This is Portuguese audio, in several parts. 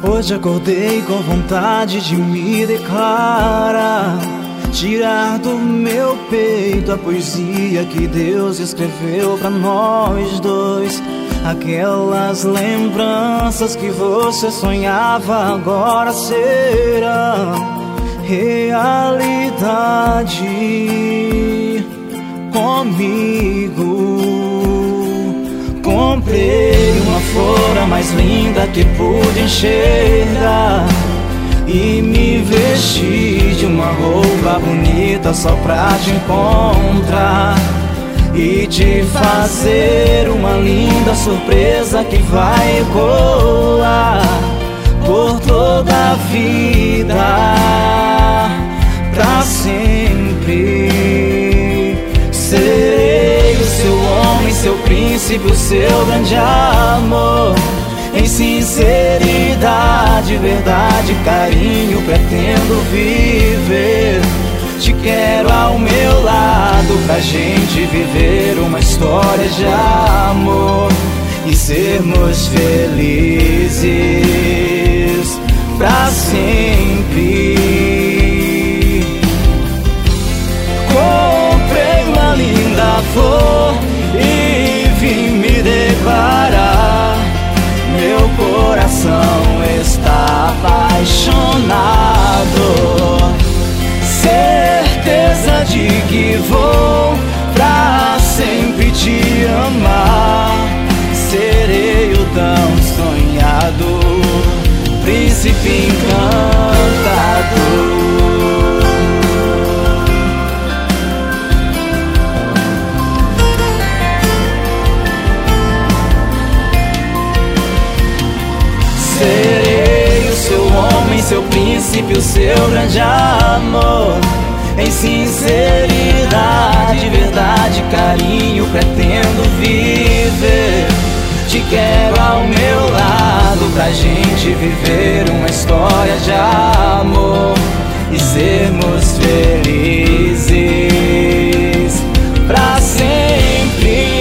Hoje acordei com vontade de me declarar, tirar do meu peito a poesia que Deus escreveu pra nós dois. Aquelas lembranças que você sonhava agora serão realidade comigo. Comprei uma flor a mais linda que pude enxergar e me vesti de uma roupa bonita só pra te encontrar e te fazer uma linda surpresa que vai ecoar por toda a vida, pra sempre. Serei o seu homem, seu príncipe, o seu grande amor. Em sinceridade, verdade, carinho, pretendo viver. Te quero ao meu lado pra gente viver uma história de amor e sermos felizes pra sempre. Comprei uma linda flor e vim me declarar. Meu coração está apaixonado, certeza de que vou pra sempre te amar. Serei o tão sonhado príncipe encantado. Serei o seu homem, seu príncipe, o seu grande amor. Em sinceridade, verdade, carinho, pretendo viver. Te quero ao meu lado pra gente viver uma história de amor e sermos felizes pra sempre.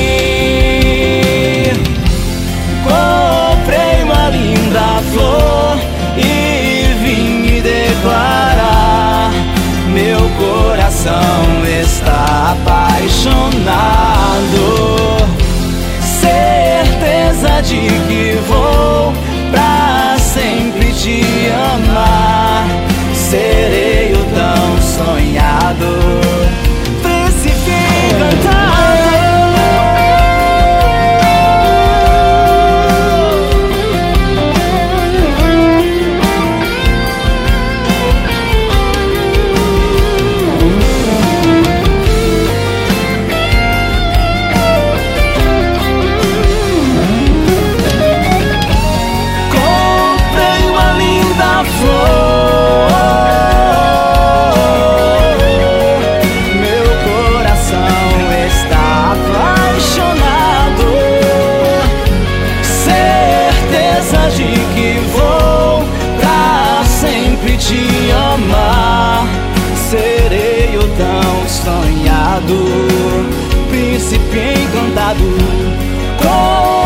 Comprei uma linda flor e vim me declarar. Meu coração está apaixonado, certeza de que vou pra sempre te amar. Serei o tão sonhado príncipe encantado. Te amar, serei o tão sonhado príncipe encantado.